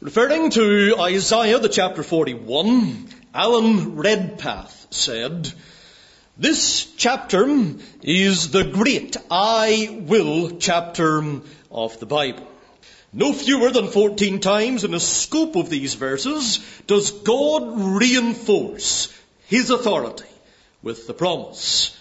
Referring to Isaiah, the chapter 41, Alan Redpath said, "This chapter is the great I will chapter of the Bible." No fewer than 14 times in the scope of these verses does God reinforce his authority with the promise,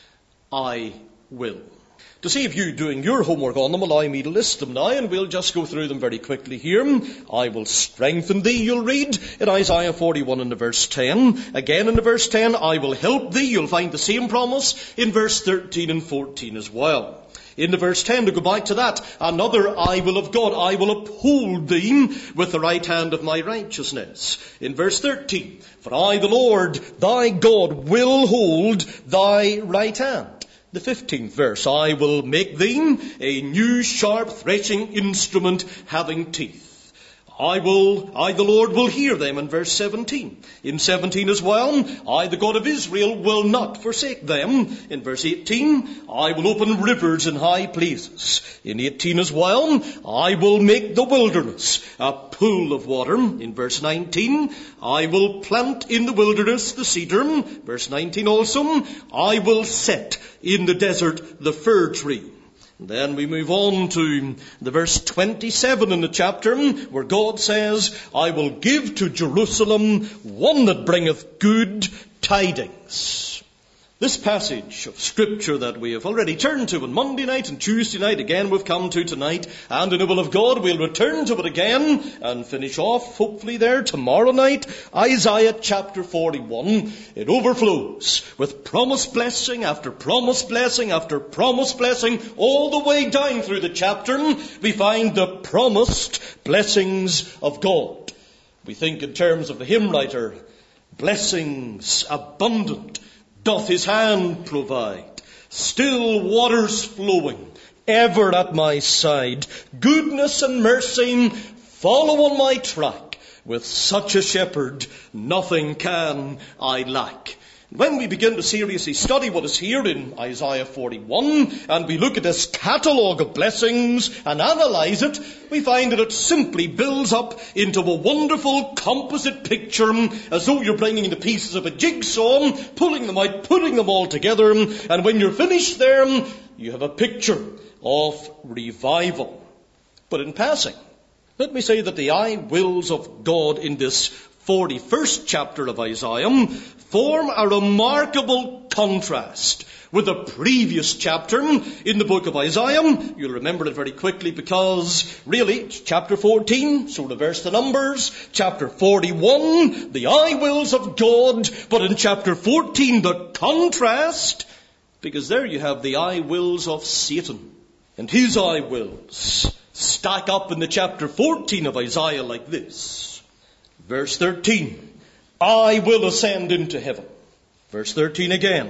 I will. To save you doing your homework on them, allow me to list them now, and we'll just go through them very quickly here. I will strengthen thee, you'll read in Isaiah 41 in the verse 10. Again in the verse 10, I will help thee. You'll find the same promise in verse 13 and 14 as well. In the verse 10, to go back to that, another I will of God. I will uphold thee with the right hand of my righteousness. In verse 13, for I, the Lord, thy God, will hold thy right hand. The 15th verse, I will make thee a new sharp threshing instrument having teeth. I, the Lord, will hear them in verse 17. In 17 as well, I, the God of Israel, will not forsake them. In verse 18, I will open rivers in high places. In 18 as well, I will make the wilderness a pool of water. In verse 19, I will plant in the wilderness the cedar. Verse 19 also, I will set in the desert the fir tree. Then we move on to the verse 27 in the chapter, where God says, I will give to Jerusalem one that bringeth good tidings. This passage of Scripture that we have already turned to on Monday night and Tuesday night, again we've come to tonight, and in the will of God we'll return to it again and finish off, hopefully there, tomorrow night, Isaiah chapter 41. It overflows with promise blessing after promise blessing after promise blessing, all the way down through the chapter. We find the promised blessings of God. We think in terms of the hymn writer, blessings abundant doth his hand provide, still waters flowing, ever at my side. Goodness and mercy follow on my track. With such a shepherd, nothing can I lack. When we begin to seriously study what is here in Isaiah 41, and we look at this catalogue of blessings and analyze it, we find that it simply builds up into a wonderful composite picture, as though you're bringing the pieces of a jigsaw, pulling them out, putting them all together, and when you're finished there, you have a picture of revival. But in passing, let me say that the I wills of God in this 41st chapter of Isaiah form a remarkable contrast with the previous chapter in the book of Isaiah. You'll remember it very quickly because really it's chapter 14, so reverse the numbers. Chapter 41, the I wills of God, but in chapter 14 the contrast, because there you have the I wills of Satan. And his I wills stack up in the chapter 14 of Isaiah like this. Verse 13, I will ascend into heaven. Verse 13 again,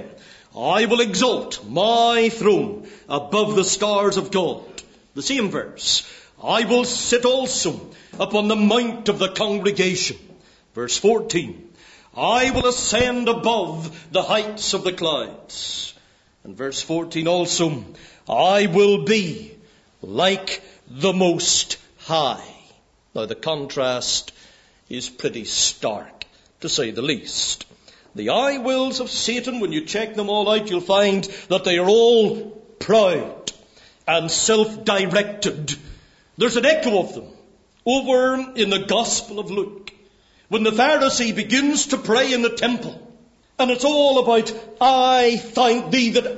I will exalt my throne above the stars of God. The same verse, I will sit also upon the mount of the congregation. Verse 14, I will ascend above the heights of the clouds. And verse 14 also, I will be like the Most High. Now the contrast is pretty stark, to say the least. The I wills of Satan, when you check them all out, you'll find that they are all proud and self-directed. There's an echo of them over in the Gospel of Luke, when the Pharisee begins to pray in the temple. And it's all about, I thank thee that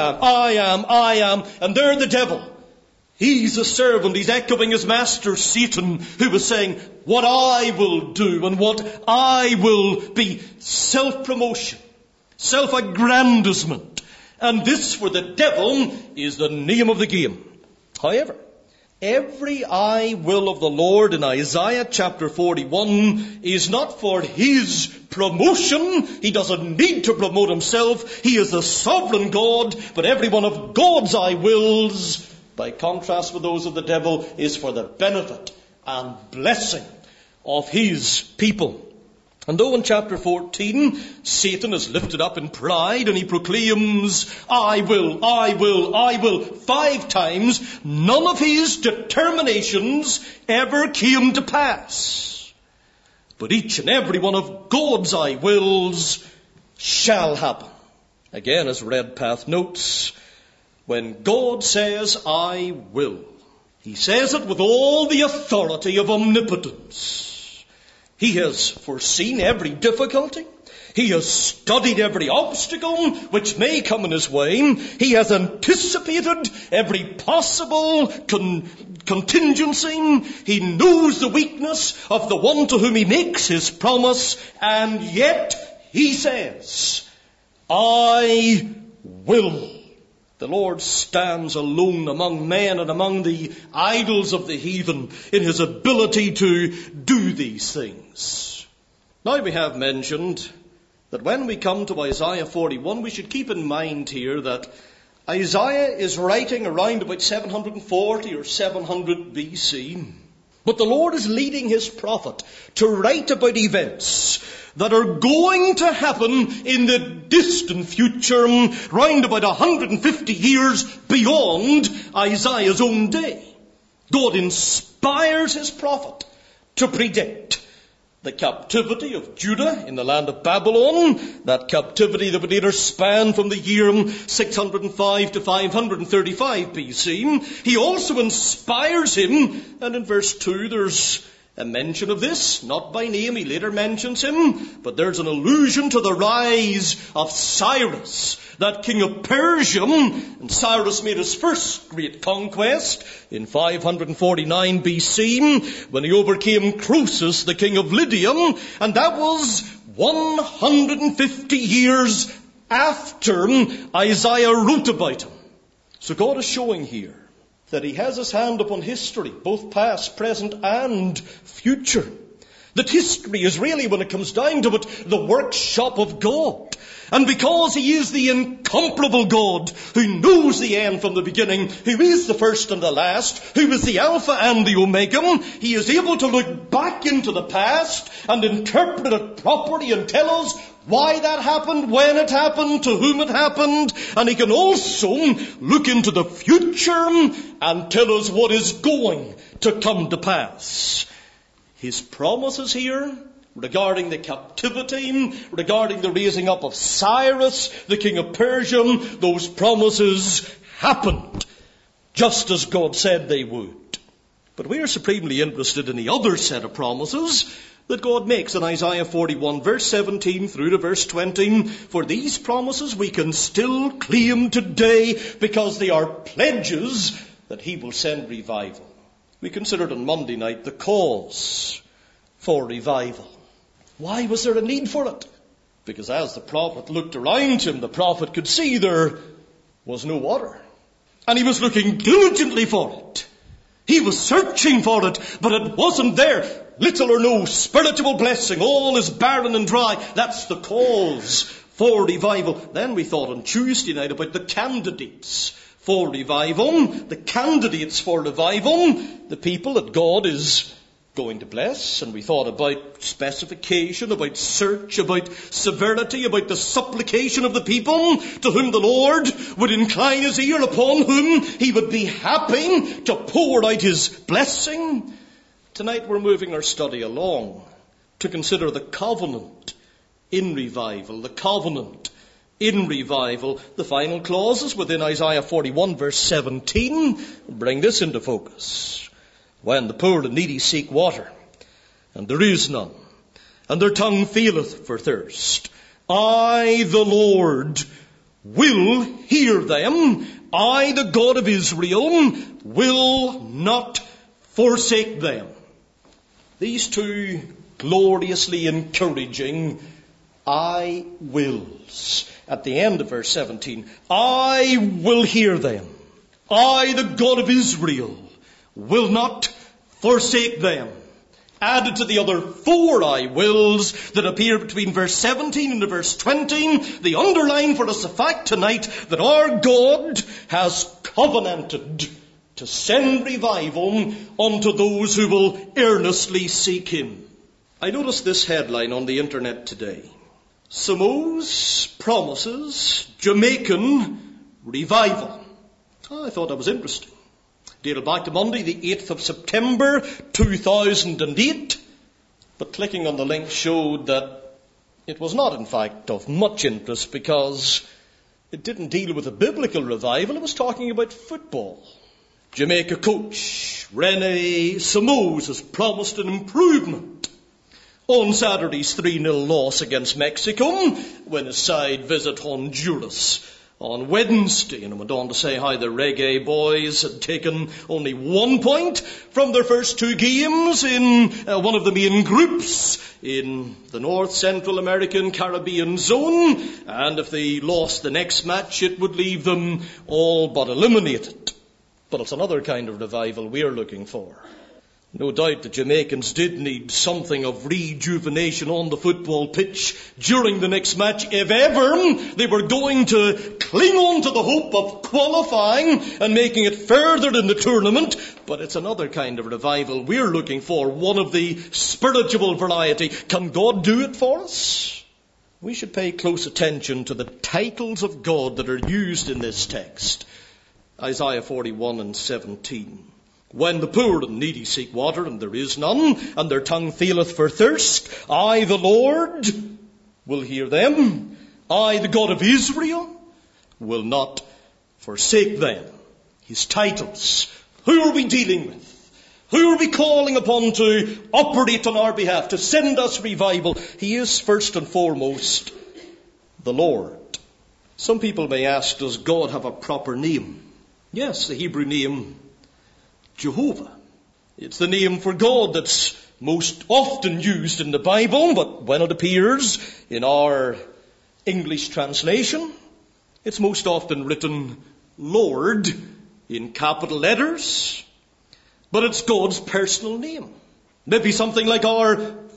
I am, and they're the devil. He's a servant. He's echoing his master, Satan, who was saying, what I will do and what I will be. Self-promotion, self-aggrandizement. And this for the devil is the name of the game. However, every I will of the Lord in Isaiah chapter 41 is not for his promotion. He doesn't need to promote himself. He is the sovereign God. But every one of God's I wills, by contrast with those of the devil, is for the benefit and blessing of his people. And though in chapter 14, Satan is lifted up in pride and he proclaims, I will, 5 times, none of his determinations ever came to pass. but each and every one of God's I wills shall happen. Again, as Redpath notes, when God says, I will, he says it with all the authority of omnipotence. He has foreseen every difficulty. He has studied every obstacle which may come in his way. He has anticipated every possible contingency. He knows the weakness of the one to whom he makes his promise. And yet he says, I will. The Lord stands alone among men and among the idols of the heathen in his ability to do these things. Now we have mentioned that when we come to Isaiah 41, we should keep in mind here that Isaiah is writing around about 740 or 700 BC. But the Lord is leading his prophet to write about events that are going to happen in the distant future, round about 150 years beyond Isaiah's own day. God inspires his prophet to predict the captivity of Judah in the land of Babylon, that captivity that would later span from the year 605 to 535 BC. He also inspires him, and in verse 2 there's a mention of this, not by name, he later mentions him, but there's an allusion to the rise of Cyrus, that king of Persia. And Cyrus made his first great conquest in 549 BC when he overcame Croesus, the king of Lydia, and that was 150 years after Isaiah wrote about him. So God is showing here that he has his hand upon history, both past, present, and future. That history is really, when it comes down to it, the workshop of God. And because he is the incomparable God, who knows the end from the beginning, who is the first and the last, who is the Alpha and the Omega, he is able to look back into the past and interpret it properly and tell us why that happened, when it happened, to whom it happened. And he can also look into the future and tell us what is going to come to pass. His promises here regarding the captivity, regarding the raising up of Cyrus, the king of Persia, those promises happened just as God said they would. But we are supremely interested in the other set of promises that God makes in Isaiah 41, verse 17 through to verse 20. For these promises we can still claim today because they are pledges that he will send revival. We considered on Monday night the cause for revival. Why was there a need for it? Because as the prophet looked around him, the prophet could see there was no water. And he was looking diligently for it. He was searching for it, but it wasn't there. Little or no spiritual blessing. All is barren and dry. That's the cause for revival. Then we thought on Tuesday night about the candidates for revival. The candidates for revival. The people that God is going to bless. And we thought about specification, about search, about severity, about the supplication of the people to whom the Lord would incline his ear, upon whom he would be happy to pour out his blessing. Tonight we're moving our study along to consider the covenant in revival. The covenant in revival. The final clauses within Isaiah 41 verse 17 bring this into focus. When the poor and needy seek water, and there is none, and their tongue faileth for thirst, I, the Lord, will hear them. I, the God of Israel, will not forsake them. These two gloriously encouraging I wills. At the end of verse 17, I will hear them. I, the God of Israel, will not forsake them. Added to the other four I wills that appear between verse 17 and verse 20, they underline for us the fact tonight that our God has covenanted to send revival unto those who will earnestly seek him. I noticed this headline on the internet today. Samoa's promises Jamaican revival. I thought that was interesting. Dated back to Monday, the 8th of September, 2008. But clicking on the link showed that it was not, in fact, of much interest because it didn't deal with a biblical revival. It was talking about football. Jamaica coach Rene Simões has promised an improvement on Saturday's 3-0 loss against Mexico when his side visit Honduras on Wednesday. And I went on to say how the Reggae boys had taken only 1 point from their first 2 games in one of the main groups in the North Central American Caribbean zone. And if they lost the next match, it would leave them all but eliminated. But it's another kind of revival we're looking for. No doubt the Jamaicans did need something of rejuvenation on the football pitch during the next match if ever they were going to cling on to the hope of qualifying and making it further in the tournament. But it's another kind of revival we're looking for, one of the spiritual variety. Can God do it for us? We should pay close attention to the titles of God that are used in this text. Isaiah 41 and 17. When the poor and needy seek water, and there is none, and their tongue faileth for thirst, I, the Lord, will hear them. I, the God of Israel, will not forsake them. His titles. Who are we dealing with? Who are we calling upon to operate on our behalf, to send us revival? He is first and foremost the Lord. Some people may ask, does God have a proper name? Yes, the Hebrew name Jehovah. It's the name for God that's most often used in the Bible, but when it appears in our English translation, it's most often written Lord in capital letters, but it's God's personal name. Maybe something like our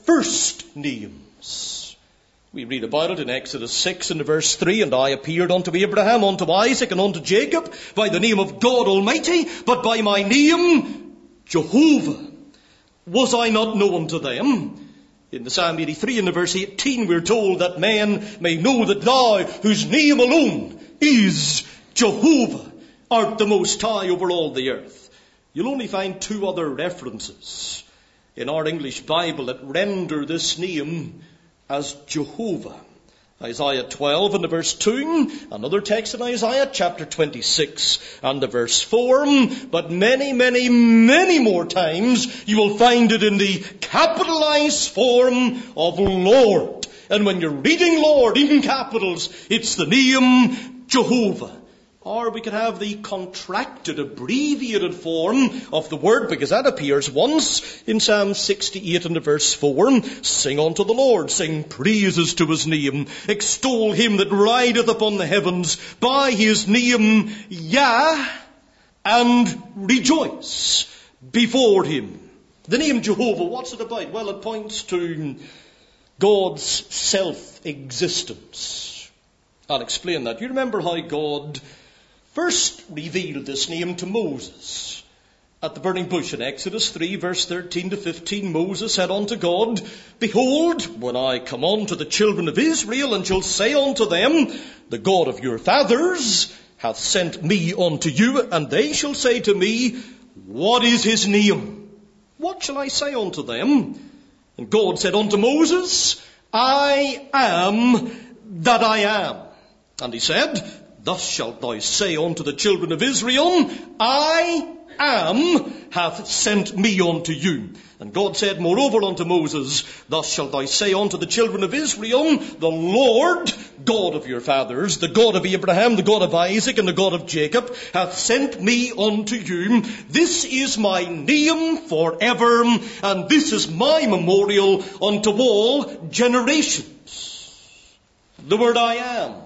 first names. We read about it in Exodus 6 and verse 3, and I appeared unto Abraham, unto Isaac, and unto Jacob by the name of God Almighty, but by my name Jehovah was I not known to them. In the Psalm 83 and verse 18 we're told that men may know that thou, whose name alone is Jehovah, art the Most High over all the earth. You'll only find 2 other references in our English Bible that render this name as Jehovah. Isaiah 12 and the verse 2, another text in Isaiah chapter 26 and the verse 4, but many, many, many more times you will find it in the capitalized form of Lord. And when you're reading Lord in capitals, it's the name Jehovah. Or we could have the contracted, abbreviated form of the word, because that appears once in Psalm 68 and verse 4. Sing unto the Lord, sing praises to his name, extol him that rideth upon the heavens by his name, Yah, and rejoice before him. The name Jehovah, what's it about? Well, it points to God's self-existence. I'll explain that. You remember how God first revealed this name to Moses at the burning bush in Exodus 3 verse 13 to 15. Moses said unto God, Behold, when I come unto the children of Israel, and shall say unto them, The God of your fathers hath sent me unto you, and they shall say to me, What is his name? What shall I say unto them? And God said unto Moses, I am that I am. And he said, Thus shalt thou say unto the children of Israel, I am hath sent me unto you. And God said moreover unto Moses, Thus shalt thou say unto the children of Israel, The Lord God of your fathers, the God of Abraham, the God of Isaac, and the God of Jacob, hath sent me unto you. This is my name forever, and this is my memorial unto all generations. The word I am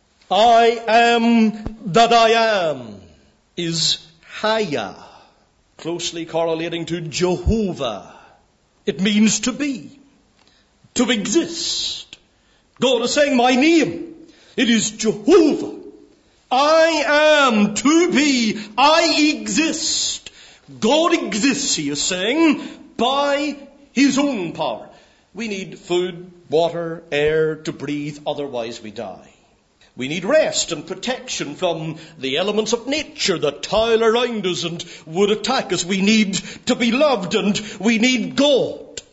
that I am, is Haya, closely correlating to Jehovah. It means to be, to exist. God is saying, my name, it is Jehovah. I am, to be, I exist. God exists, he is saying, by his own power. We need food, water, air to breathe, otherwise we die. We need rest and protection from the elements of nature that toil around us and would attack us. We need to be loved, and we need God.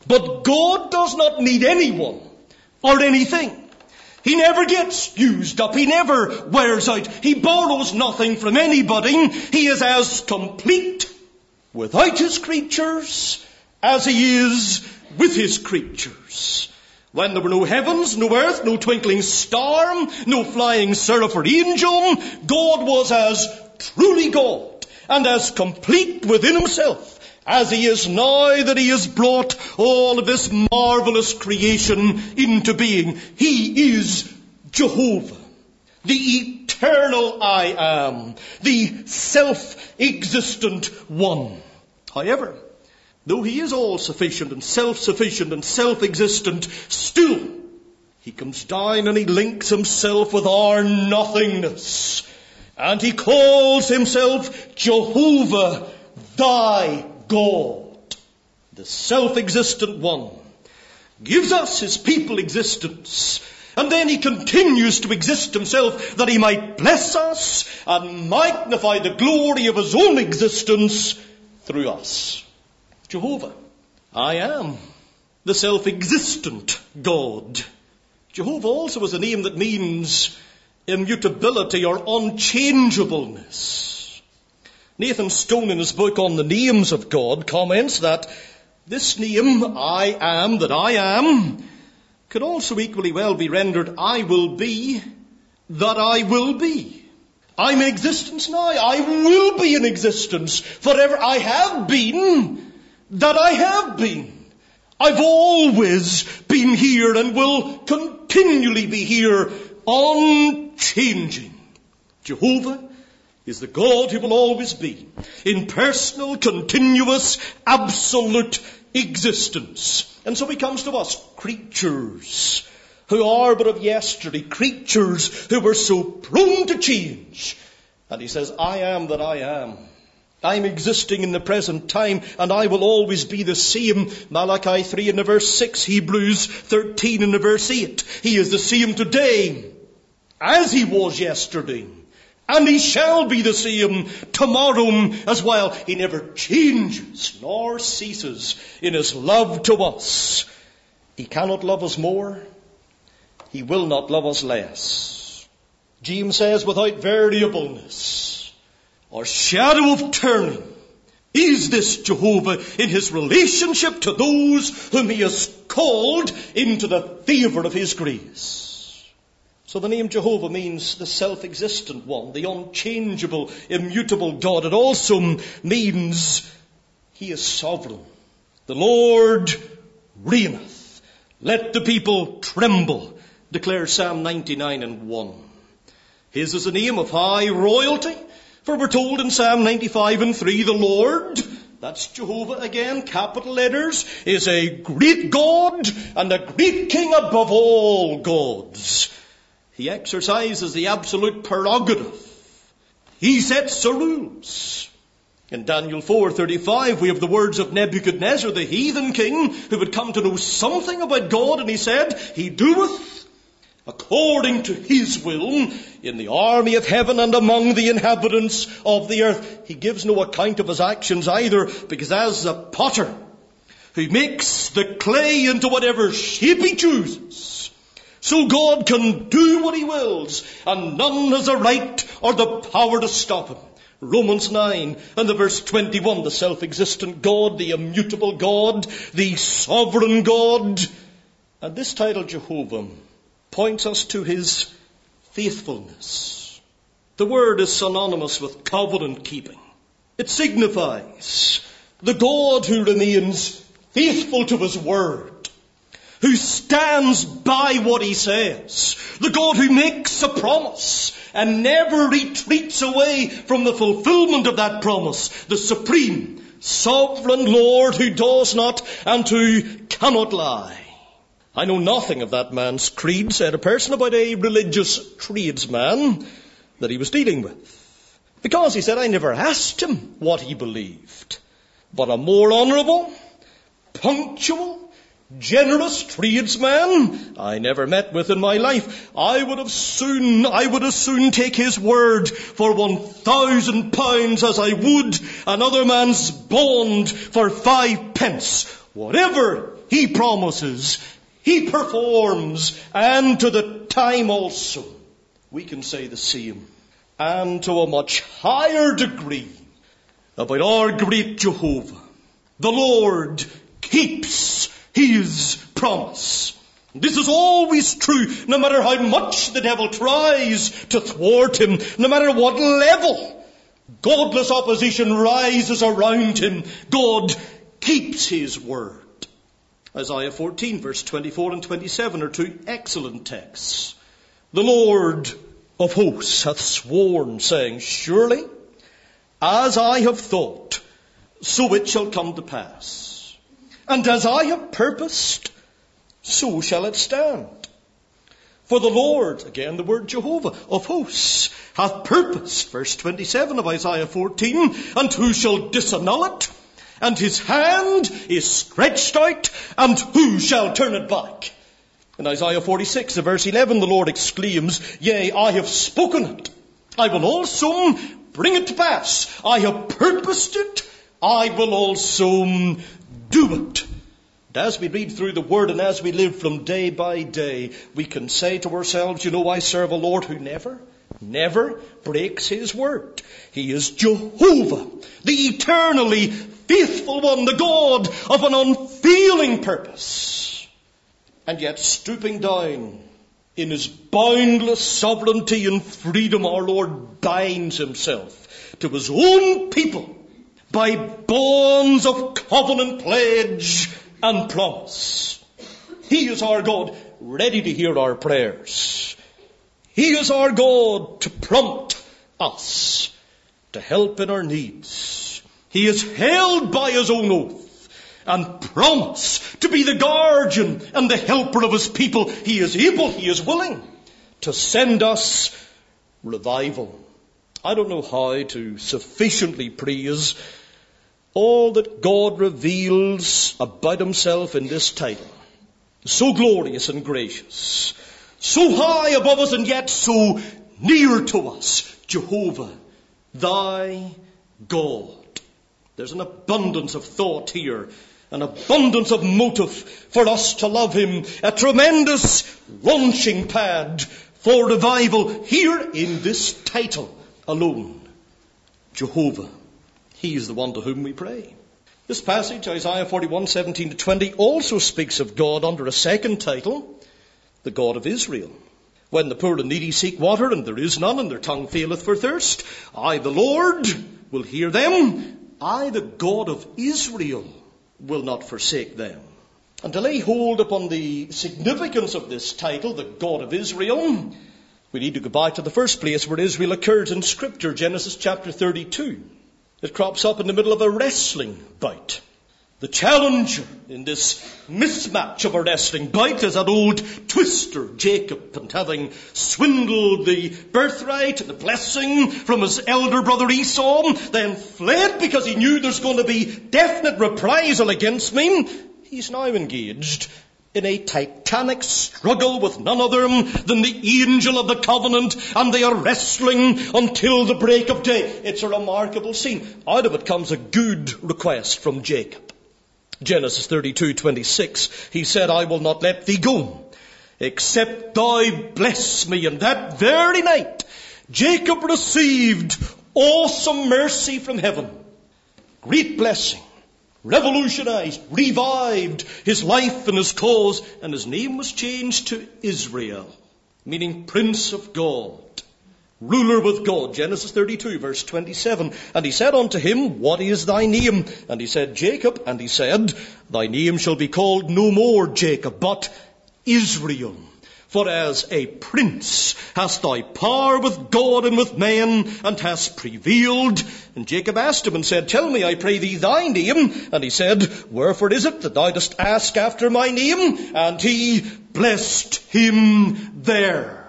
But God does not need anyone or anything. He never gets used up. He never wears out. He borrows nothing from anybody. He is as complete without his creatures as he is with his creatures. When there were no heavens, no earth, no twinkling star, no flying seraph or angel, God was as truly God and as complete within himself as he is now that he has brought all of this marvelous creation into being. He is Jehovah, the eternal I am, the self-existent one. However, though he is all-sufficient and self-existent, still he comes down and he links himself with our nothingness. And he calls himself Jehovah, thy God. The self-existent one gives us his people existence. And then he continues to exist himself that he might bless us and magnify the glory of his own existence through us. Jehovah, I am the self-existent God. Jehovah also is a name that means immutability or unchangeableness. Nathan Stone, in his book on the names of God, comments that this name, I am, that I am, could also equally well be rendered, I will be, that I will be. I'm in existence now. I will be in existence forever. I have been, that I have been. I've always been here and will continually be here, unchanging. Jehovah is the God who will always be in personal, continuous, absolute existence. And so he comes to us, creatures who are but of yesterday, creatures who were so prone to change. And he says, I am that I am. I'm existing in the present time, and I will always be the same. Malachi 3 in the verse 6, Hebrews 13 in the verse 8. He is the same today as he was yesterday. And he shall be the same tomorrow as well. He never changes nor ceases in his love to us. He cannot love us more. He will not love us less. James says, without variableness or shadow of turning, is this Jehovah in his relationship to those whom he has called into the favour of his grace. So the name Jehovah means the self-existent one, the unchangeable, immutable God. It also means he is sovereign. The Lord reigneth. Let the people tremble, declares Psalm 99 and 1. His is a name of high royalty, for we're told in Psalm 95 and 3, the Lord, that's Jehovah again, capital letters, is a great God and a great King above all gods. He exercises the absolute prerogative. He sets the rules. In Daniel 4:35, we have the words of Nebuchadnezzar, the heathen king, who had come to know something about God, and he said, He doeth according to his will in the army of heaven and among the inhabitants of the earth. He gives no account of his actions either, because as the potter who makes the clay into whatever shape he chooses, so God can do what he wills, and none has a right or the power to stop him. Romans 9 and the verse 21, the self-existent God, the immutable God, the sovereign God. And this title, Jehovah, points us to his faithfulness. The word is synonymous with covenant keeping. It signifies the God who remains faithful to his word, who stands by what he says, the God who makes a promise and never retreats away from the fulfillment of that promise, the supreme, sovereign Lord who does not and who cannot lie. I know nothing of that man's creed, said a person about a religious tradesman that he was dealing with. Because, he said, I never asked him what he believed. But a more honourable, punctual, generous tradesman I never met with in my life. I would as soon take his word for £1,000 as I would another man's bond for 5 pence, whatever He promises, He performs, and to the time also. We can say the same, and to a much higher degree, about our great Jehovah. The Lord keeps His promise. This is always true, no matter how much the devil tries to thwart Him, no matter what level godless opposition rises around Him. God keeps His word. Isaiah 14, verse 24 and 27 are two excellent texts. The Lord of hosts hath sworn, saying, Surely, as I have thought, so it shall come to pass. And as I have purposed, so shall it stand. For the Lord, again the word Jehovah, of hosts, hath purposed, verse 27 of Isaiah 14, and who shall disannul it? And His hand is stretched out, and who shall turn it back? In Isaiah 46, verse 11, the Lord exclaims, Yea, I have spoken it. I will also bring it to pass. I have purposed it. I will also do it. And as we read through the Word and as we live from day by day, we can say to ourselves, I serve a Lord who never breaks His word. He is Jehovah, the eternally faithful one, the God of an unfailing purpose. And yet stooping down in His boundless sovereignty and freedom, our Lord binds Himself to His own people by bonds of covenant, pledge, and promise. He is our God, ready to hear our prayers. He is our God to prompt us, to help in our needs. He is held by His own oath and promised to be the guardian and the helper of His people. He is able, He is willing to send us revival. I don't know how to sufficiently praise all that God reveals about Himself in this title. So glorious and gracious, so high above us and yet so near to us. Jehovah, Thy God. There's an abundance of thought here, an abundance of motive for us to love Him, a tremendous launching pad for revival here in this title alone. Jehovah. He is the one to whom we pray. This passage, Isaiah 41, 17 to 20, also speaks of God under a second title, the God of Israel. When the poor and needy seek water, and there is none, and their tongue faileth for thirst, I, the Lord, will hear them. I, the God of Israel, will not forsake them. And to lay hold upon the significance of this title, the God of Israel, we need to go back to the first place where Israel occurs in Scripture, Genesis chapter 32. It crops up in the middle of a wrestling bout. The challenger in this mismatch of a wrestling bout is that old twister, Jacob, and having swindled the birthright and the blessing from his elder brother Esau, then fled because he knew there's going to be definite reprisal against me. He's now engaged in a titanic struggle with none other than the angel of the covenant, and they are wrestling until the break of day. It's a remarkable scene. Out of it comes a good request from Jacob. Genesis 32:26, he said, I will not let thee go, except thou bless me. And that very night, Jacob received awesome mercy from heaven. Great blessing. Revolutionized, revived his life and his cause, and his name was changed to Israel, meaning Prince of God, ruler with God. Genesis 32, verse 27. And he said unto him, What is thy name? And he said, Jacob. And he said, Thy name shall be called no more Jacob, but Israel. For as a prince hast thou power with God and with men, and hast prevailed. And Jacob asked him and said, Tell me, I pray thee, thy name. And he said, Wherefore is it that thou dost ask after my name? And he blessed him there.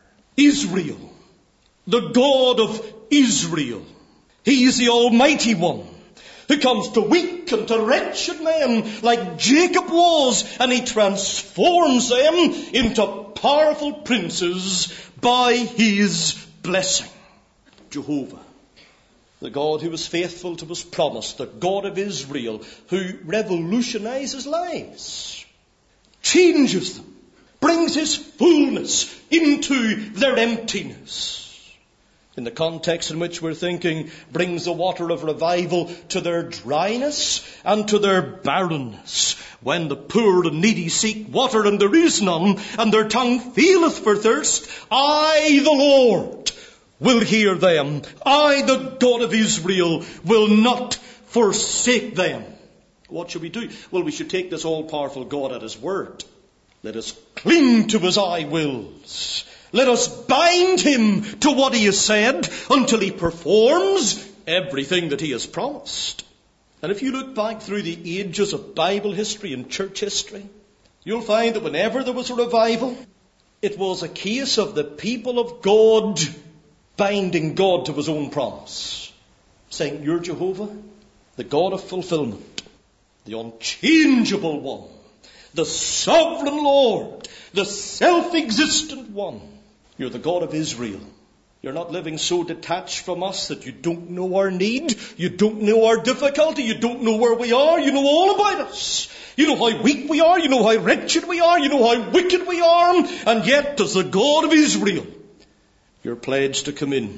Israel, the God of Israel. He is the Almighty One, who comes to weak and to wretched men like Jacob was, and he transforms them into powerful princes by his blessing. Jehovah, The God who is faithful to his promise, the God of Israel, who revolutionizes lives, changes them, brings his fullness into their emptiness. In the context in which we're thinking, brings the water of revival to their dryness and to their barrenness. When the poor and needy seek water and there is none, and their tongue faileth for thirst, I, the Lord, will hear them. I, the God of Israel, will not forsake them. What should we do? Well, we should take this all-powerful God at his word. Let us cling to his I wills. Let us bind him to what he has said until he performs everything that he has promised. And if you look back through the ages of Bible history and church history, you'll find that whenever there was a revival, it was a case of the people of God binding God to his own promise, saying, you're Jehovah, the God of fulfillment, the unchangeable one, the sovereign Lord, the self-existent one. You're the God of Israel. You're not living so detached from us that you don't know our need, you don't know our difficulty, you don't know where we are, you know all about us. You know how weak we are, you know how wretched we are, you know how wicked we are, and yet as the God of Israel, you're pledged to come in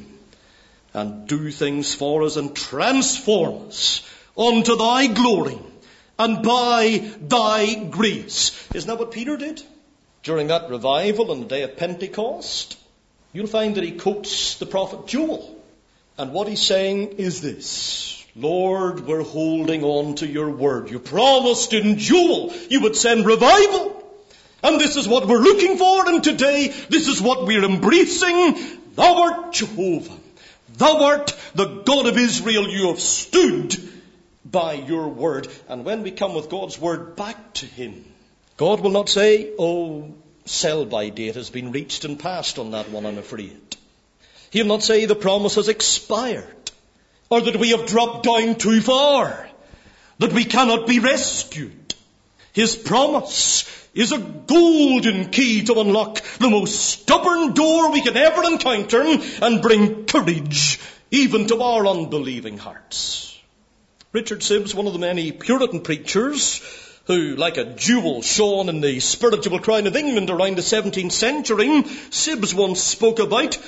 and do things for us and transform us unto thy glory and by thy grace. Isn't that what Peter did? During that revival on the day of Pentecost, you'll find that he quotes the prophet Joel. And what he's saying is this: Lord, we're holding on to your word. You promised in Joel you would send revival. And this is what we're looking for. And today, this is what we're embracing. Thou art Jehovah. Thou art the God of Israel. You have stood by your word. And when we come with God's word back to him, God will not say, oh, sell-by date has been reached and passed on that one, I'm afraid. He'll not say the promise has expired, or that we have dropped down too far, that we cannot be rescued. His promise is a golden key to unlock the most stubborn door we can ever encounter and bring courage even to our unbelieving hearts. Richard Sibbes, one of the many Puritan preachers who, like a jewel shone in the spiritual crown of England around the 17th century, Sibbes once spoke about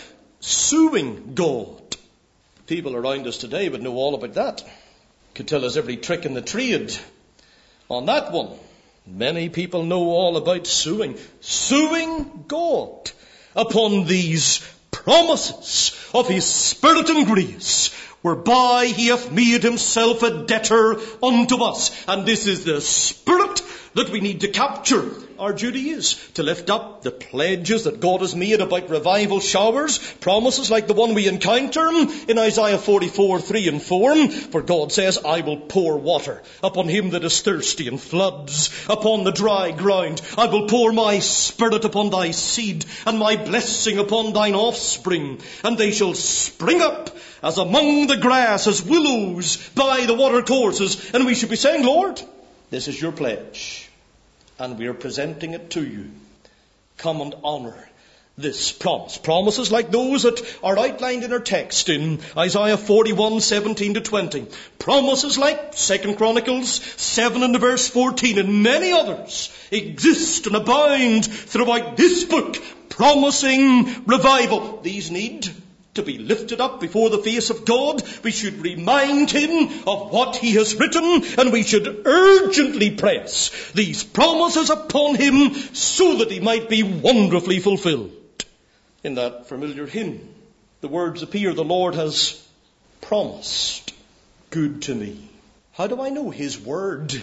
suing God. People around us today would know all about that. Could tell us every trick in the trade on that one. Many people know all about suing. Suing God upon these promises of his Spirit and grace, whereby he hath made himself a debtor unto us. And this is the spirit that we need to capture. Our duty is to lift up the pledges that God has made about revival showers, promises like the one we encounter in Isaiah 44, 3 and 4. For God says, I will pour water upon him that is thirsty, and floods upon the dry ground. I will pour my spirit upon thy seed, and my blessing upon thine offspring, and they shall spring up as among the grass, as willows by the water courses. And we should be saying, Lord, this is your pledge, and we are presenting it to you. Come and honor this promise. Promises like those that are outlined in our text in Isaiah 41, 17 to 20. Promises like 2 Chronicles 7 and verse 14 and many others exist and abound throughout this book, promising revival. These need to be lifted up before the face of God. We should remind him of what he has written, and we should urgently press these promises upon him so that he might be wonderfully fulfilled. In that familiar hymn, the words appear, the Lord has promised good to me. How do I know his word?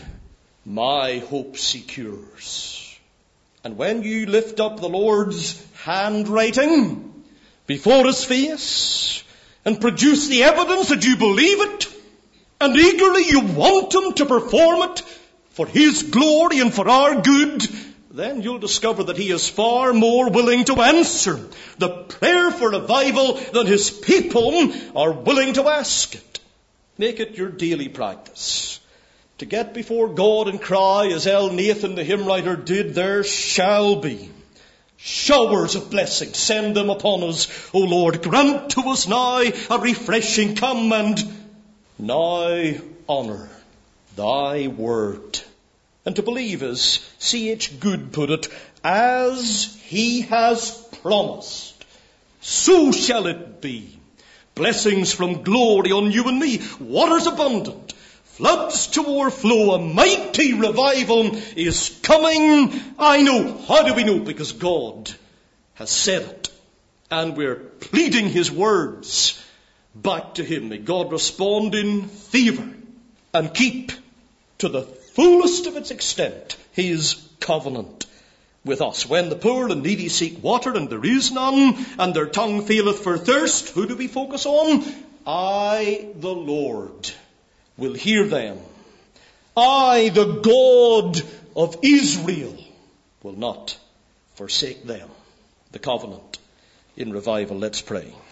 My hope secures. And when you lift up the Lord's handwriting before his face and produce the evidence that you believe it, and eagerly you want him to perform it for his glory and for our good, then you'll discover that he is far more willing to answer the prayer for revival than his people are willing to ask it. Make it your daily practice to get before God and cry, as El Nathan the hymn writer did, there shall be Showers of blessing, send them upon us. O Lord, grant to us now a refreshing come, and now honour thy word. And to believe, as C.H. Good put it, as he has promised, so shall it be. Blessings from glory on you and me, waters abundant, floods to overflow, a mighty revival is coming. I know. How do we know? Because God has said it. And we're pleading his words back to him. May God respond in favour and keep to the fullest of its extent his covenant with us. When the poor and needy seek water and there is none, and their tongue faileth for thirst, who do we focus on? I, the Lord, will hear them. I, the God of Israel, will not forsake them. The covenant in revival. Let's pray.